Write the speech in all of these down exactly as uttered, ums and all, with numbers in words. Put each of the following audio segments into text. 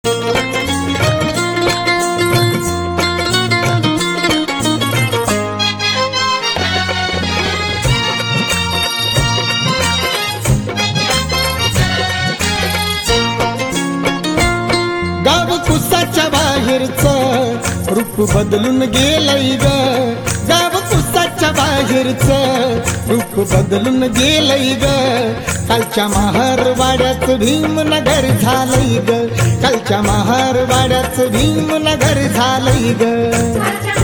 गाव कुसाच्या बाहेरचं रूप बदलून गेलंय ग, गाव कुसाच्या बाहेरचं रूप बदलून गेलंय ग, कालच्या महारवाड्याचं भीमनगर झालंय ग, कालच्या महारवाड्याचं भीमनगर झालंय ग।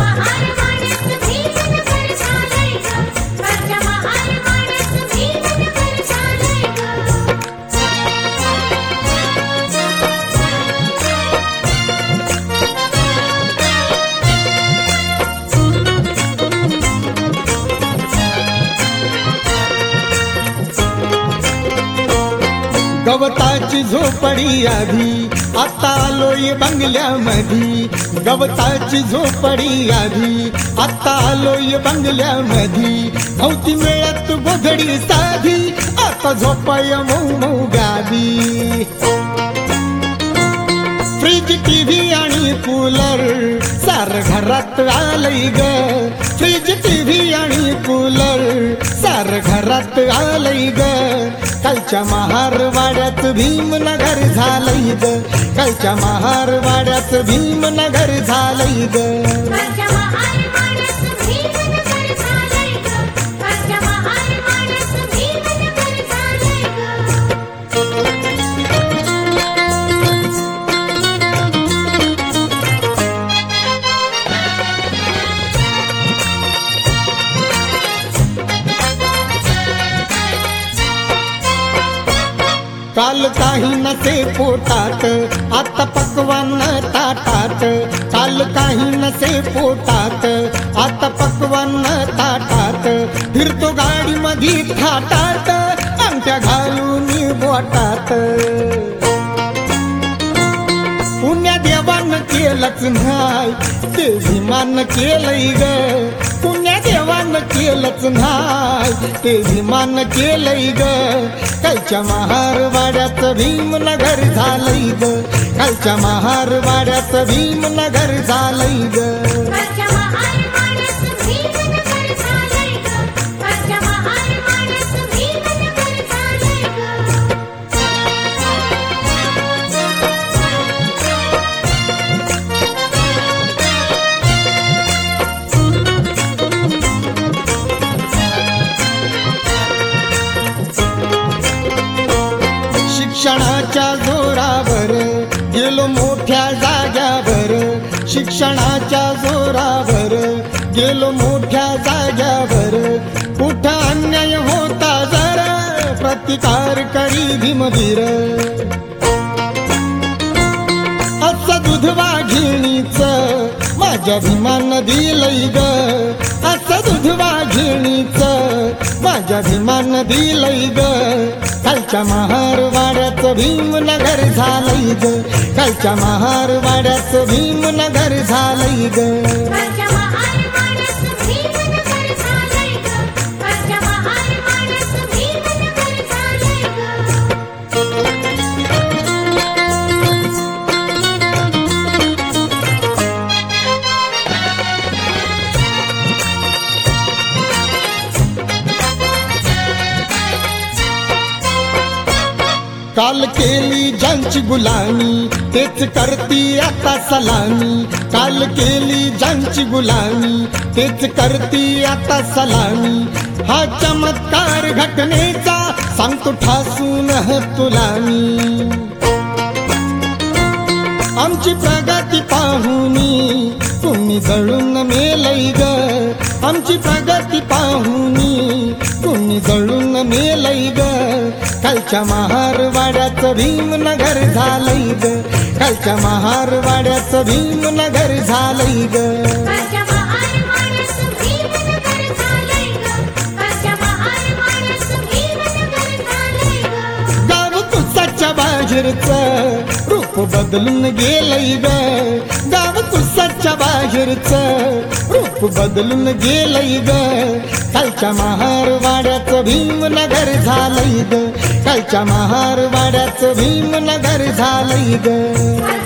गवताची झोपडी आधी आता आलोय बंगल्यामधी, गवताची झोपडी आधी आता आलोय बंगल्यामधी, नव्हती मिळत गोधडी साधी आता झोपाय मऊ मऊ गादी। फ्रीज टीव्ही आणि कूलर सार घरात आलंय ग, फ्रीज टीव्ही आणि कूलर सार घरात आलंय ग, कालच्या महारवाड्यात भीमनगर झालंय ग, कालच्या महारवाड्यात भीमनगर झालंय ग। काल काही नसे पोटात आता पक्वान ताटात, काल काही नसे पोटात आता पक्वान ताटात, फिरतो गाडी मधी थाटात अंगठ्या घालून बोटात। पुण्या देवान केलंच नाही ते विमान केलंय ग, पुण्या देवान केलंच नाही ते विमान केलंय ग, कालच्या महारवाड्याचं भीमनगर झालंय ग, कालच्या महारवाड्याचं भीमनगर झालंय ग। शिक्षणाच्या जोरावर गेलो मोठ्या जाग्यावर, शिक्षणाच्या जोरावर गेलो मोठ्या जाग्यावर, कुठं अन्याय होता जरा प्रतिकार करी भीमवीर। असं दूध वाघिणीचं माझ्या भीमान दिलंय ग, असं दूध वाघिणीचं माझ्या भीमान दिलंय ग, कालच्या महारवाड्याचं भीमनगर झालंय ग, कालच्या महारवाड्याचं भीमनगर झालंय ग। काल केली ज्यांची गुलामी तेच करती आता सलामी, काल केली ज्यांची गुलामी तेच करती आता सलामी, हा चमत्कार घटनेचा सांगतो ठासून तुला मी। आमची प्रगती पाहुनी तुम्ही जळून मेलय ग, आमची प्रगती पाहुनी तुम्ही जळून मेलय ग, कालच्या महारवाड्याचं भीमनगर झालंय ग, कालच्या महारवाड्याचं भीमनगर झालंय ग। गाव कुसाच्या बाहेरचं रूप बदलून गेलंय ग, गाव कुसाच्या बाहेरचं रूप बदलून गेलंय ग, कालच्या महारवाड्याचं भीमनगर झालंय ग, कालच्या महारवाड्याचं भीमनगर झालंय ग।